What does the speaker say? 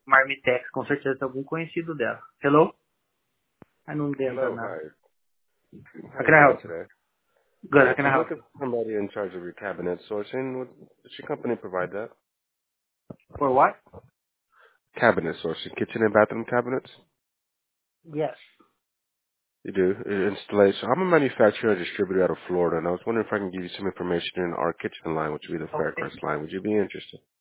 Marmitex, com certeza algum conhecido dela. Hello? I don't answer Hello, now. hi. How How you can I doing help you? today? Good, how can I I'm help looking you? for somebody in charge of your cabinet sourcing. Does your company provide that? For what? Cabinet sourcing, kitchen and bathroom cabinets? Yes. You do. Installation. I'm a manufacturer and distributor out of Florida, and I was wondering if I can give you some information in our kitchen line, which would be the Okay. Faircrest line. Would you be interested?